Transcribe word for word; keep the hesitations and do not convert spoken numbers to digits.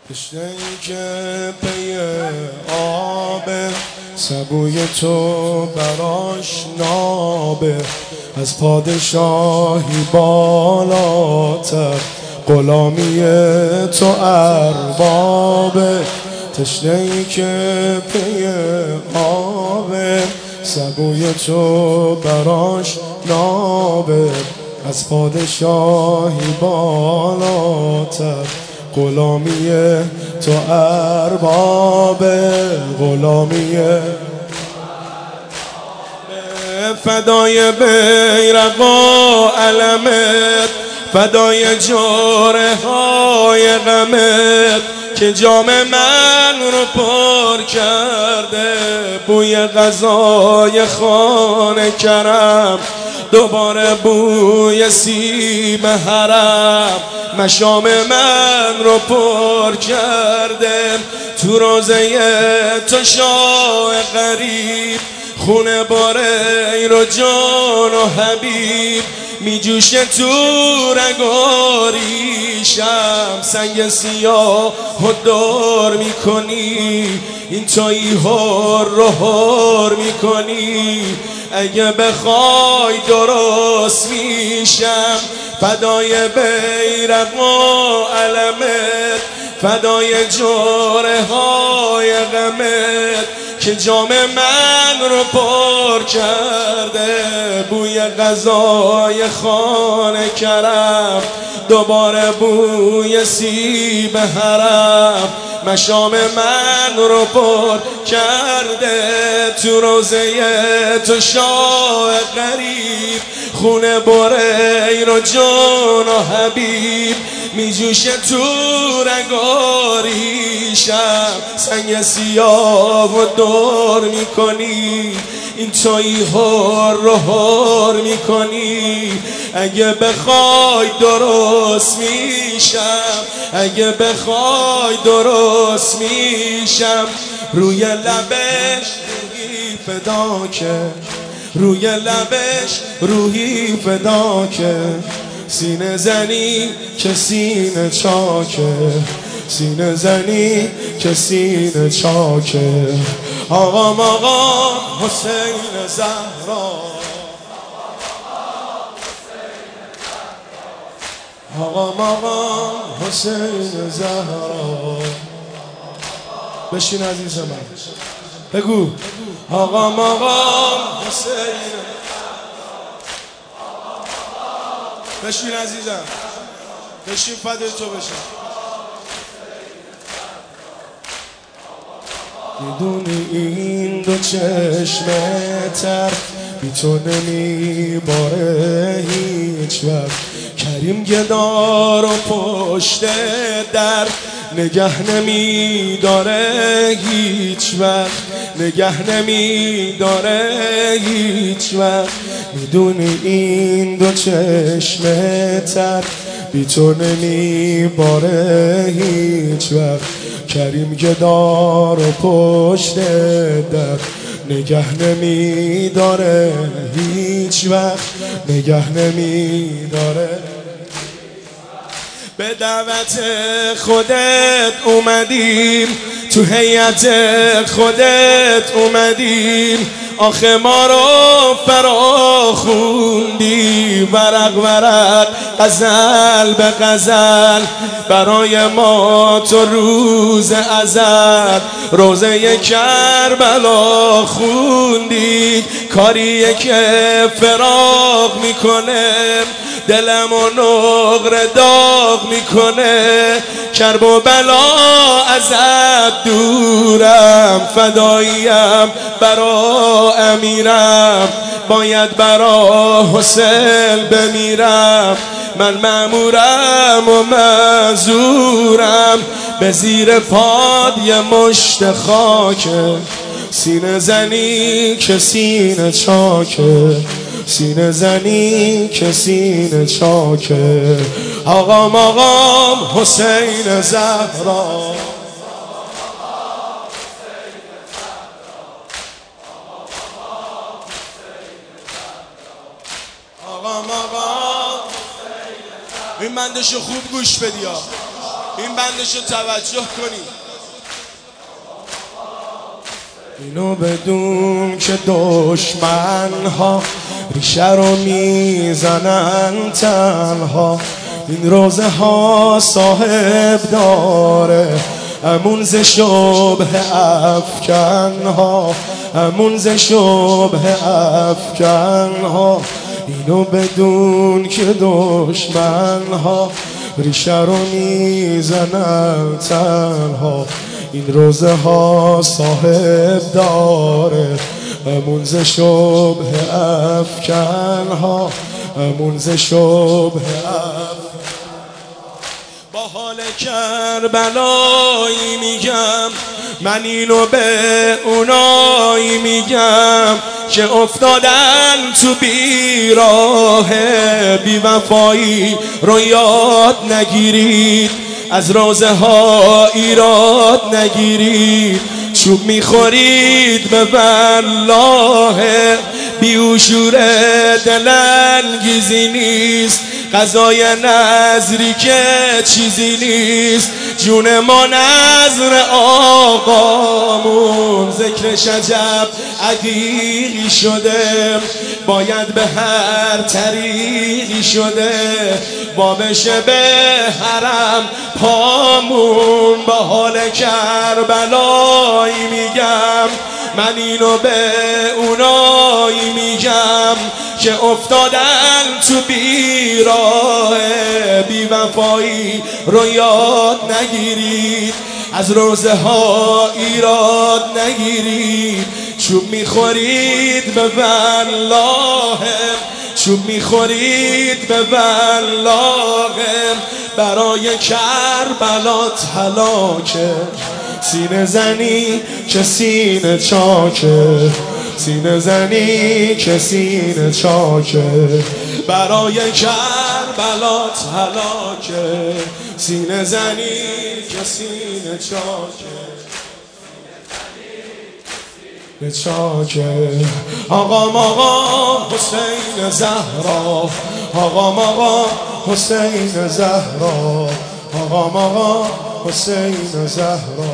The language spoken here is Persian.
تشنه‌ای که پی آبه، سبوی تو براش نابه. از پادشاهی بالاتر، غلامی تو اربابه. تشنه‌ای که پی آبه، سبوی تو براش نابه. از پادشاهی بالاتر، غلامی تو اربابه. غلامی فدای بیرق و علمت، فدای جوره های غمت که جام من رو پر کرده. بوی غذای خانه کرم، دوباره بوی سیب حرم مشام من رو پر کرده. تو روزه تو شاه غریب، خونه باره رو جان و حبیب میجوشه تو رگاریشم. سنگ سیاه و دار میکنی، این تویی هر رو هر میکنی. اگه بخوای درست میشم، فدای بیرق و علمت، فدای جوره های غمت که جام من رو پر کرده. بوی غذای خانه کرم، دوباره بوی سیب حرم مشام من رو پر کرده. تو روزه تو شاه غریب، خونه بره رو جان و حبیب میجوشه تو رگاریشم. سنگ سیاه و دور میکنی، این تویی هر رو هر میکنی. اگه بخوای درست میشم، اگه بخوای درست میشم. روی لبش روحی فدا که، روی لبش روحی فدا که. سینه زنی که سینه چاکه، سینه زنی که سینه چاکه. آقام آقا حسین زهرا، آقام آقا حسین زهرا. بشین عزیز من بگو آقام آقا حسین. بشین عزیزم، بشین فدای تو بشین. میدونی این دو چشم تر بی تو نمیباره هیچ وقت. کریم گدار و پشت در نگه نمیداره هیچ وقت، نگه نمیداره هیچ وقت. میدونی این دو چشم تر بی تو نمیباره هیچ وقت. کریم گدار و پشت در نگه نمیداره هیچ وقت، نگه نمیداره. به دعوت خودت اومدیم، تو هیئت خودت اومدیم. آخه ما رو فرا خوندی، ورق ورق غزل به غزل. برای ما تو روز ازل، روزه کربلا خوندی. کاریه که فراق میکنه، دلم و نقره داغ میکنه. کرب و بلا ازت دورم، فداییم برا امیرم. باید برا حسین بمیرم، من مأمورم و معذورم. به زیر پاد یه مشت خاکه، سینه زنی که سینه چاکه، سینه زنی که سینه چاکه. آقام آقام حسین زهرا، آقام آقام. این بندشو خوب گوش بدیا، این بندشو توجه کنید. اینو بدون که دشمن ها ریشه رو میزنن تنها، این روزه ها صاحب داره امون ز شبه افکن ها، امون ز شبه افکن ها. اینو بدون که دشمن ها ریشه رو میزنن تنها، این روزه ها صاحب داره امون ز شبه افکن ها، امون ز شبه افکن. با حال کربلایی میگم من اینو به اونایی میگم که افتادن تو بیراه بی وفایی رو یاد نگیرید، از روزه ها ایراد نگیرید. چوب میخورید به والله بیوشور دلانگیزی نیست، غذای نظری که چیزی نیست. جون ما نظر آقامون ذکر شجب عقیقی شده، باید به هر طریقی شده با بشه به حرم پامون. با حال کربلایی میگم من اینو به اونایی میگم که افتادن تو بیراه بی وفایی رو یاد نگیرید، از روزه ها ایراد نگیرید. چوب میخورید به والله، چوب میخورید به والله برای کربلات هلاکه. سینه زنی که سینه چاکه، سینه زنی که سینه چاکه برای کربلات هلاکه. سینه زنی که سینه چاکه چاکه. آقا آقا حسین زهرا، آقا آقا حسین زهرا، آقا آقا حسین زهرا.